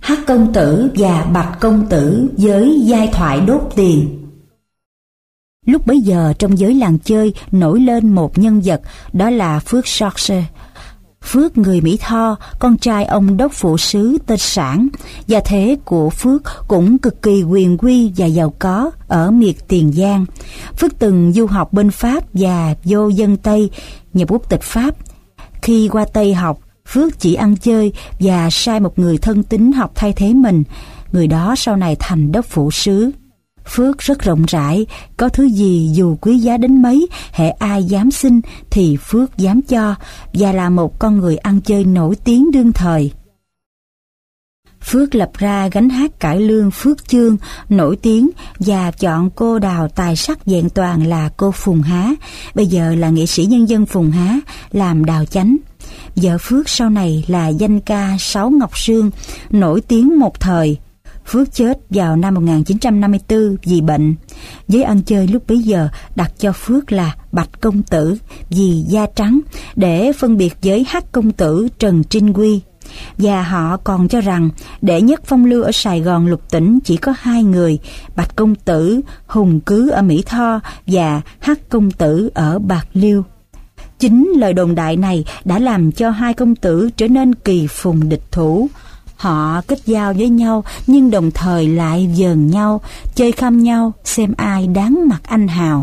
Hắc công tử và Bạch công tử với giai thoại đốt tiền. Lúc bấy giờ trong giới làng chơi nổi lên một nhân vật, đó là Phước George. Phước người Mỹ Tho, con trai ông đốc phụ sứ tên Sản. Gia thế của Phước cũng cực kỳ quyền quy và giàu có ở miệt Tiền Giang. Phước từng du học bên Pháp và vô dân Tây, nhập quốc tịch Pháp. Khi qua Tây học, Phước chỉ ăn chơi và sai một người thân tín học thay thế mình. Người đó sau này thành đốc phụ sứ. Phước rất rộng rãi, có thứ gì dù quý giá đến mấy, hễ ai dám xin thì Phước dám cho, và là một con người ăn chơi nổi tiếng đương thời. Phước lập ra gánh hát cải lương Phước Chương nổi tiếng và chọn cô đào tài sắc vẹn toàn là cô Phùng Há, bây giờ là nghệ sĩ nhân dân Phùng Há, làm đào chánh. Vợ Phước sau này là danh ca Sáu Ngọc Sương, nổi tiếng một thời. Phước chết vào năm 1954 vì bệnh. Giới ăn chơi lúc bấy giờ đặt cho Phước là Bạch công tử vì da trắng để phân biệt với Hắc công tử Trần Trinh Quy. Và họ còn cho rằng đệ nhất phong lưu ở Sài Gòn lục tỉnh chỉ có hai người, Bạch công tử hùng cứ ở Mỹ Tho và Hắc công tử ở Bạc Liêu. Chính lời đồn đại này đã làm cho hai công tử trở nên kỳ phùng địch thủ. Họ kết giao với nhau nhưng đồng thời lại giờn nhau, chơi khăm nhau xem ai đáng mặt anh hào.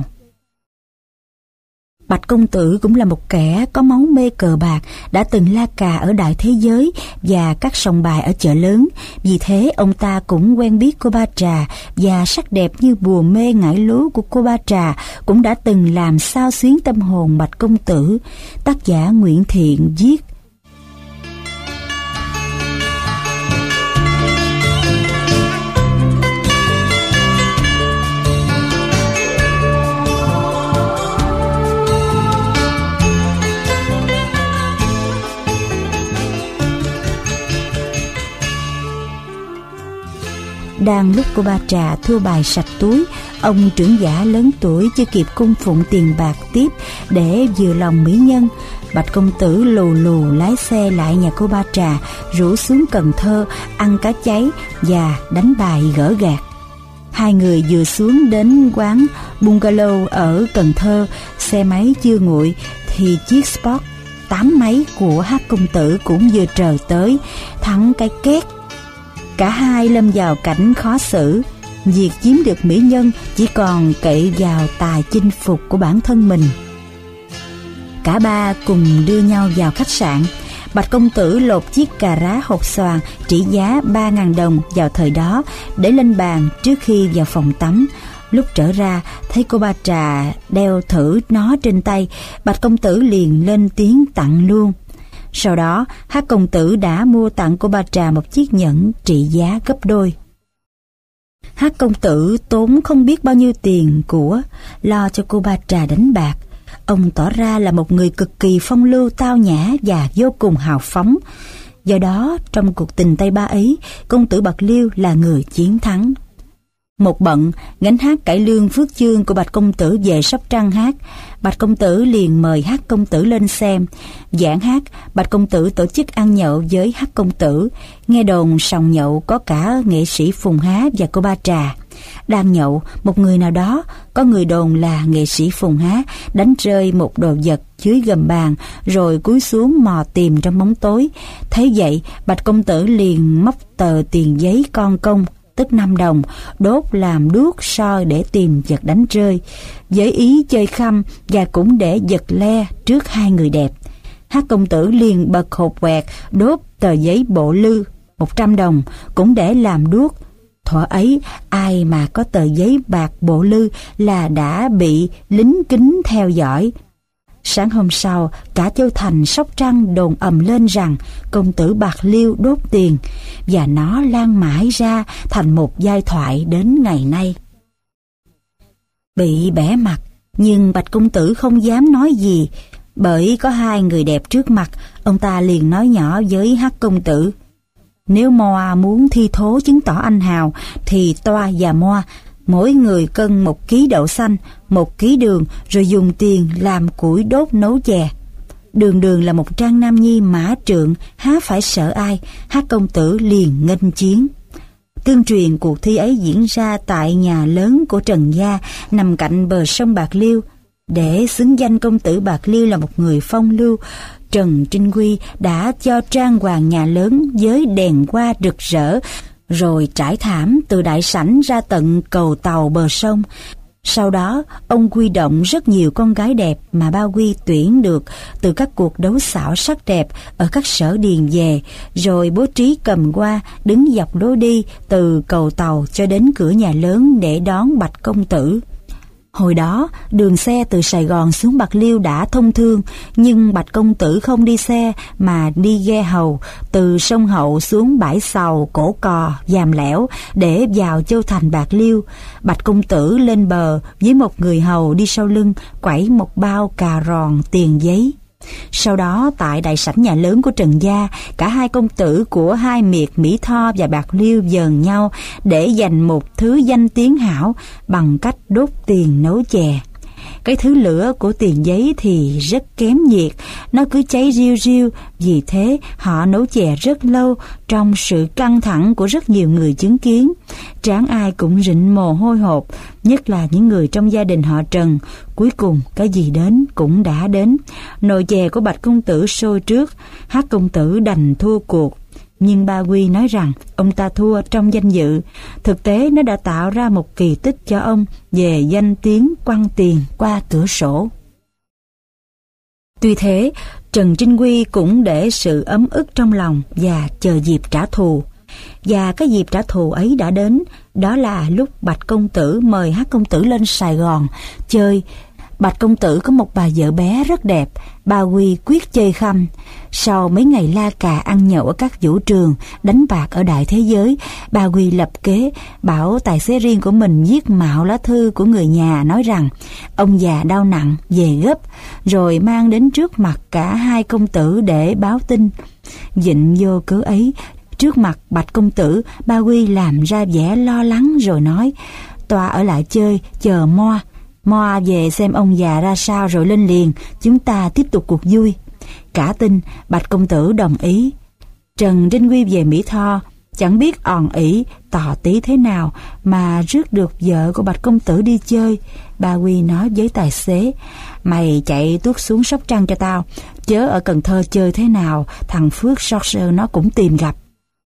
Bạch công tử cũng là một kẻ có máu mê cờ bạc, đã từng la cà ở đại thế giới và các sòng bài ở chợ lớn. Vì thế ông ta cũng quen biết cô Ba Trà, và sắc đẹp như bùa mê ngải lố của cô Ba Trà cũng đã từng làm xao xuyến tâm hồn Bạch công tử. Tác giả Nguyễn Thiện viết: Đang lúc cô Ba Trà thua bài sạch túi, ông trưởng giả lớn tuổi chưa kịp cung phụng tiền bạc tiếp để vừa lòng mỹ nhân. Bạch công tử lù lù lái xe lại nhà cô Ba Trà, rủ xuống Cần Thơ ăn cá cháy và đánh bài gỡ gạc. Hai người vừa xuống đến quán bungalow ở Cần Thơ, xe máy chưa nguội thì chiếc Sport 8 máy của Hắc công tử cũng vừa trời tới, thắng cái két. Cả hai lâm vào cảnh khó xử. Việc chiếm được mỹ nhân chỉ còn cậy vào tài chinh phục của bản thân mình. Cả ba cùng đưa nhau vào khách sạn. Bạch công tử lột chiếc cà rá hột xoàn trị giá 3.000 đồng vào thời đó để lên bàn trước khi vào phòng tắm. Lúc trở ra thấy cô Ba Trà đeo thử nó trên tay, Bạch công tử liền lên tiếng tặng luôn. Sau đó, Hắc công tử đã mua tặng cô Ba Trà một chiếc nhẫn trị giá gấp đôi. Hắc công tử tốn không biết bao nhiêu tiền của lo cho cô Ba Trà đánh bạc. Ông tỏ ra là một người cực kỳ phong lưu tao nhã và vô cùng hào phóng. Do đó, trong cuộc tình Tây Ba ấy, công tử Bạc Liêu là người chiến thắng. Một bận, gánh hát cải lương Phước Chương của Bạch công tử về Sóc Trăng hát. Bạch công tử liền mời Hắc công tử lên xem. Giảng hát, Bạch công tử tổ chức ăn nhậu với Hắc công tử. Nghe đồn sòng nhậu có cả nghệ sĩ Phùng Há và cô Ba Trà. Đang nhậu, một người nào đó, có người đồn là nghệ sĩ Phùng Há, đánh rơi một đồ vật dưới gầm bàn, rồi cúi xuống mò tìm trong bóng tối. Thấy vậy, Bạch công tử liền móc tờ tiền giấy con công, tức 5 đồng, đốt làm đuốc soi để tìm vật đánh rơi, với ý chơi khăm và cũng để giật le trước hai người đẹp. Hắc công tử liền bật hột quẹt đốt tờ giấy bộ lư 100 đồng cũng để làm đuốc. Thuở ấy ai mà có tờ giấy bạc bộ lư là đã bị lính kính theo dõi. Sáng hôm sau, cả Châu Thành Sóc Trăng đồn ầm lên rằng công tử Bạc Liêu đốt tiền, và nó lan mãi ra thành một giai thoại đến ngày nay. Bị bẻ mặt, nhưng Bạch công tử không dám nói gì, bởi có hai người đẹp trước mặt. Ông ta liền nói nhỏ với Hắc công tử: nếu Moa muốn thi thố chứng tỏ anh hào thì Toa và Moa mỗi người cân 1 ký đậu xanh, 1 ký đường, rồi dùng tiền làm củi đốt nấu chè. Đường đường là một trang nam nhi mã trượng, há phải sợ ai, Hắc công tử liền nghênh chiến. Tương truyền cuộc thi ấy diễn ra tại nhà lớn của Trần gia, nằm cạnh bờ sông Bạc Liêu. Để xứng danh công tử Bạc Liêu là một người phong lưu, Trần Trinh Quy đã cho trang hoàng nhà lớn với đèn hoa rực rỡ, rồi trải thảm từ đại sảnh ra tận cầu tàu bờ sông. Sau đó, ông huy động rất nhiều con gái đẹp mà Ba Quy tuyển được từ các cuộc đấu xảo sắc đẹp ở các sở điền về, rồi bố trí cầm hoa đứng dọc lối đi từ cầu tàu cho đến cửa nhà lớn để đón Bạch công tử. Hồi đó, đường xe từ Sài Gòn xuống Bạc Liêu đã thông thương, nhưng Bạch công tử không đi xe mà đi ghe hầu từ sông Hậu xuống bãi Sầu, Cổ Cò, Giàm Lẻo để vào châu thành Bạc Liêu. Bạch công tử lên bờ với một người hầu đi sau lưng quẩy một bao cà ròn tiền giấy. Sau đó tại đại sảnh nhà lớn của Trần gia, cả hai công tử của hai miệt Mỹ Tho và Bạc Liêu dờn nhau để giành một thứ danh tiếng hảo bằng cách đốt tiền nấu chè. Cái thứ lửa của tiền giấy thì rất kém nhiệt, nó cứ cháy riu riu, vì thế họ nấu chè rất lâu trong sự căng thẳng của rất nhiều người chứng kiến. Trán ai cũng rịn mồ hôi hột, nhất là những người trong gia đình họ Trần. Cuối cùng cái gì đến cũng đã đến. Nồi chè của Bạch công tử sôi trước, Hắc công tử đành thua cuộc. Nhưng Ba Quy nói rằng ông ta thua trong danh dự. Thực tế nó đã tạo ra một kỳ tích cho ông về danh tiếng quăng tiền qua cửa sổ. Tuy thế, Trần Trinh Quy cũng để sự ấm ức trong lòng và chờ dịp trả thù. Và cái dịp trả thù ấy đã đến, đó là lúc Bạch công tử mời Hắc công tử lên Sài Gòn chơi. Bạch công tử có một bà vợ bé rất đẹp, Ba Quy quyết chơi khăm. Sau mấy ngày la cà ăn nhậu ở các vũ trường, đánh bạc ở đại thế giới, Ba Quy lập kế, bảo tài xế riêng của mình viết mạo lá thư của người nhà nói rằng ông già đau nặng về gấp, rồi mang đến trước mặt cả hai công tử để báo tin. Vịnh vô cớ ấy, trước mặt Bạch công tử, Ba Quy làm ra vẻ lo lắng rồi nói: "Tòa ở lại chơi, chờ Moa về xem ông già ra sao rồi lên liền, chúng ta tiếp tục cuộc vui." Cả tin, Bạch công tử đồng ý. Trần Trinh Quy về Mỹ Tho, chẳng biết òn ỉ tò tí thế nào mà rước được vợ của Bạch công tử đi chơi. Ba Quy nói với tài xế: "Mày chạy tuốt xuống Sóc Trăng cho tao, chớ ở Cần Thơ chơi thế nào, thằng Phước Sorcer nó cũng tìm gặp."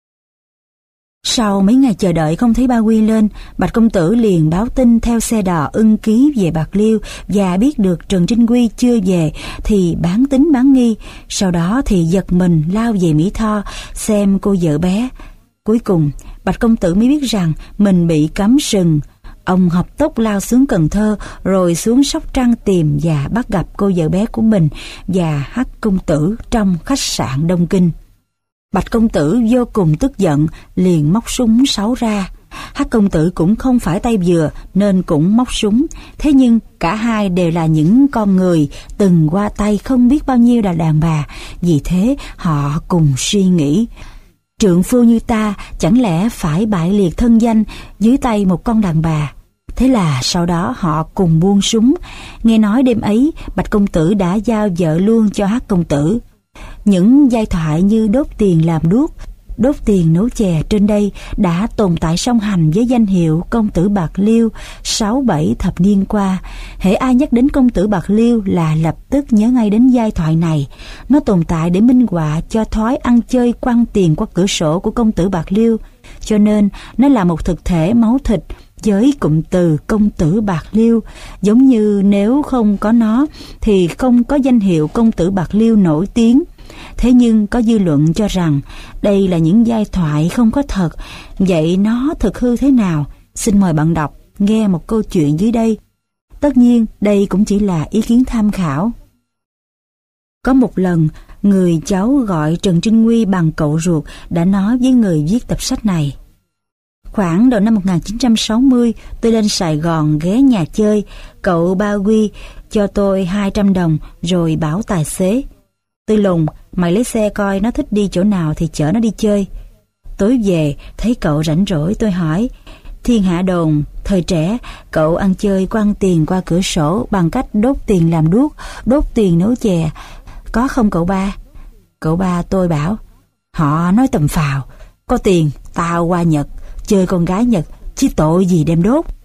Sau mấy ngày chờ đợi không thấy Ba Quy lên, Bạch công tử liền báo tin theo xe đò ưng ký về Bạc Liêu, và biết được Trần Trinh Quy chưa về thì bán tín bán nghi. Sau đó thì giật mình lao về Mỹ Tho xem cô vợ bé. Cuối cùng Bạch công tử mới biết rằng mình bị cấm sừng. Ông hợp tốc lao xuống Cần Thơ, rồi xuống Sóc Trăng tìm và bắt gặp cô vợ bé của mình và Hắc công tử trong khách sạn Đông Kinh. Bạch công tử vô cùng tức giận, liền móc súng sáu ra. Hắc công tử cũng không phải tay vừa nên cũng móc súng. Thế nhưng cả hai đều là những con người từng qua tay không biết bao nhiêu là đàn bà. Vì thế họ cùng suy nghĩ: trượng phu như ta chẳng lẽ phải bại liệt thân danh dưới tay một con đàn bà. Thế là sau đó họ cùng buông súng. Nghe nói đêm ấy Bạch công tử đã giao vợ luôn cho Hắc công tử. Những giai thoại như đốt tiền làm đuốc, đốt tiền nấu chè trên đây đã tồn tại song hành với danh hiệu công tử Bạc Liêu 6-7 thập niên qua. Hễ ai nhắc đến công tử Bạc Liêu là lập tức nhớ ngay đến giai thoại này. Nó tồn tại để minh họa cho thói ăn chơi quăng tiền qua cửa sổ của công tử Bạc Liêu, cho nên nó là một thực thể máu thịt với cụm từ công tử Bạc Liêu. Giống như nếu không có nó thì không có danh hiệu công tử Bạc Liêu nổi tiếng. Thế nhưng có dư luận cho rằng đây là những giai thoại không có thật. Vậy nó thực hư thế nào? Xin mời bạn đọc nghe một câu chuyện dưới đây. Tất nhiên đây cũng chỉ là ý kiến tham khảo. Có một lần, người cháu gọi Trần Trinh Quy bằng cậu ruột đã nói với người viết tập sách này: khoảng đầu năm 1960, tôi lên Sài Gòn ghé nhà chơi. Cậu Ba Quy cho tôi 200 đồng rồi bảo tài xế: "Tư Lùng, mày lấy xe coi nó thích đi chỗ nào thì chở nó đi chơi." Tối về, thấy cậu rảnh rỗi, tôi hỏi: "Thiên hạ đồn, thời trẻ, cậu ăn chơi quăng tiền qua cửa sổ bằng cách đốt tiền làm đuốc, đốt tiền nấu chè. Có không cậu ba? Cậu ba tôi bảo, họ nói tầm phào, có tiền tao qua Nhật, chơi con gái Nhật, chứ tội gì đem đốt.